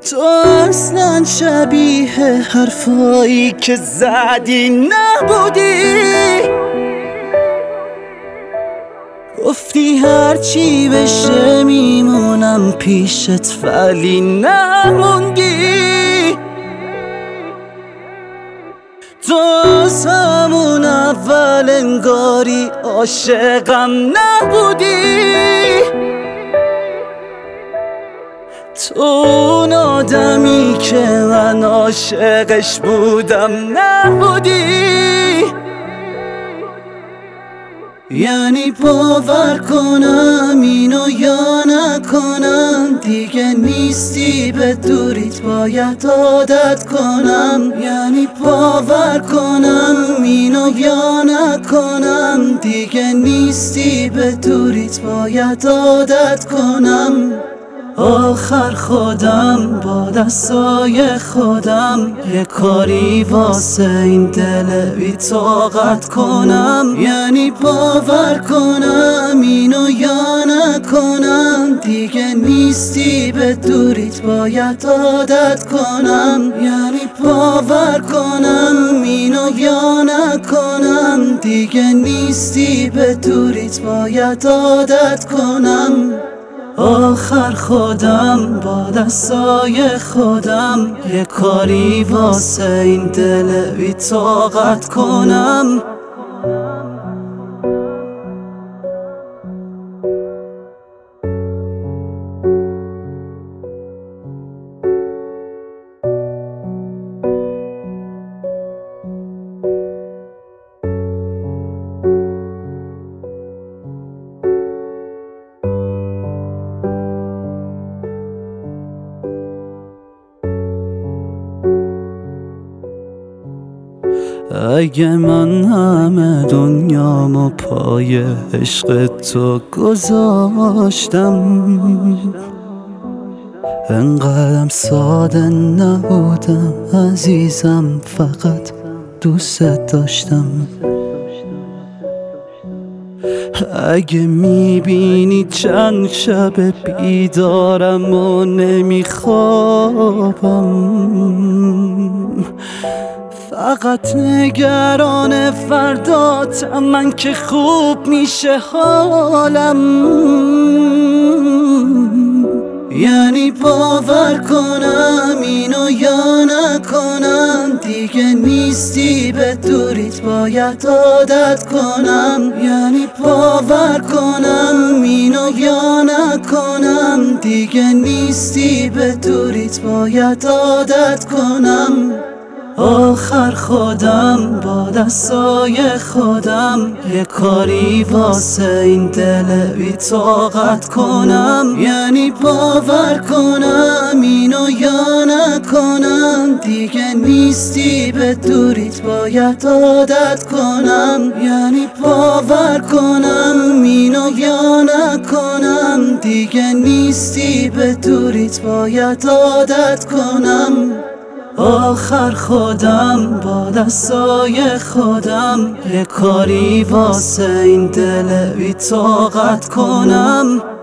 تو اصلا شبیه حرفایی که زدی نبودی. گفتی هرچی بشه میمونم پیشت ولی نموندی. تو از همون اول انگاری عاشقم نبودی. تو اون آدمی که من عاشقش بودم نبودی. یعنی باور کنم اینو یا نکنم، دیگه نیستی به دوریت باید عادت کنم. یعنی باور کنم اینو یا نکنم، دیگه نیستی به دوریت باید عادت کنم. آخر خودم با دستای خودم یه کاری واسه این دل بی طاقت کنم. یعنی باور کنم اینو یا نکنم، دیگه نیستی به دوریت باید عادت کنم. یعنی باور کنم اینو یا نکنم، دیگه نیستی به دوریت باید عادت کنم. آخر خودم با دستای خودم یه کاری واسه این دل بی طاقت کنم. اگه من همه دنیامو پای عشق تو گذاشتم، انقدرم ساده نبودم عزیزم، فقط دوست داشتم. اگه میبینی چند شب بیدارم و نمیخوابم، فقط نگران فرداتم من که خوب میشه حالم. یعنی باور کنم اینو یا نکنم، دیگه نیستی به دوریت باید عادت کنم. یعنی باور کنم اینو یا نکنم، دیگه نیستی به دوریت باید عادت کنم. آخر خودم با دستای خودم یه کاری واسه این دل بی طاقت کنم. یعنی باور کنم اینو یا نکنم، دیگه نیستی به دوریت باید عادت کنم. یعنی باور کنم اینو یا نکنم، دیگه نیستی به دوریت باید عادت کنم. آخر خودم با دستای خودم یه کاری واسه این دل بی طاقت کنم.